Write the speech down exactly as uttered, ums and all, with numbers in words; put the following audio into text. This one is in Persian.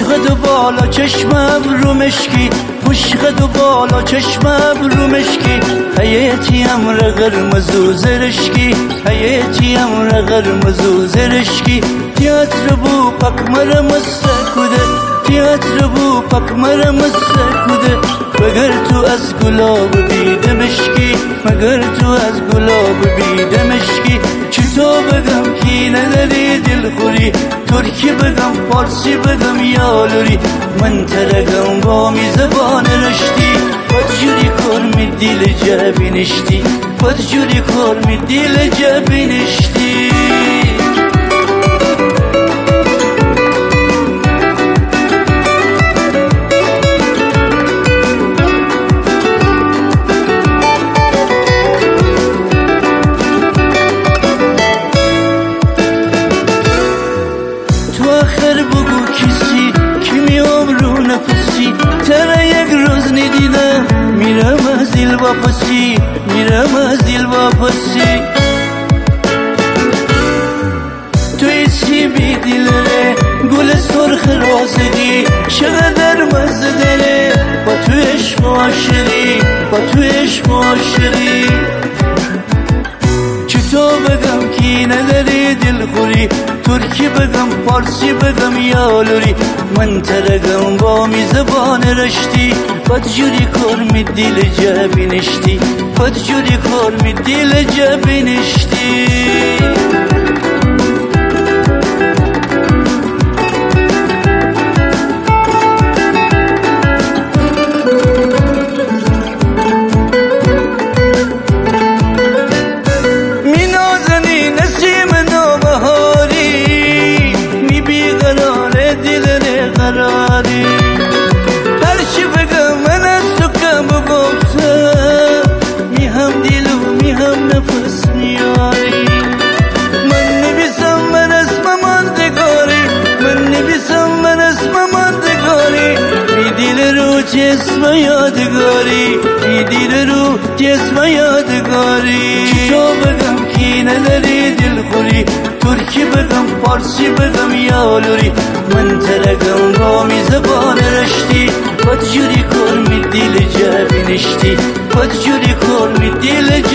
پشقد و بالا چشمم رو مشکی، پشقد و بالا چشمم رو مشکی، حیاتیم را قرمز و زرشکی، حیاتیم را قرمز و زرشکی. تیاتر بو پک مرم سکوده، تیاتر بو پک مرم سکوده، مگر تو از گلاب بی دمشکی، مگر تو از گلاب بی دمشکی. چطور بگم کی نداری دل خوری، ترکی بگم فارسی بگم یا لوری، من ترگم با می زبان رشتی، بدجوری کار می دیل جبینشتی، بدجوری کار می دیل جبینشتی. آخر بگو کسی که میام رو نفسی، ترا یک روز ندیدم میرم از دل واپسی، میرم از دل واپسی. توی سی بی دلره گل سرخ رازگی، چقدر مزه داره با تو عشق و عاشقی، با تو عشق و عاشقی. چطور بگم کی نداری دل خوری، ترکی بگم فارسی بگم یا لوری، من ترگم با می زبان رشتی، بدجوری کار می دیل جبینشتی، بدجوری کار می دیل جبینشتی. هرچی بگم من از تو کم گفتم، می هم دل و می هم نفس میاری. من نبیسم من اسم ماندگاری، من نبیسم من اسم ماندگاری، می دیل رو جسم یادگاری، می دیل رو جسم یادگاری. چطور بگم کی نداری دل خوری، ترکی بگم فارسی بگم یا لوری، من ترگم با می زبان رشتی، بدجوری کار می دیل جبینشتی، بدجوری کار می دیل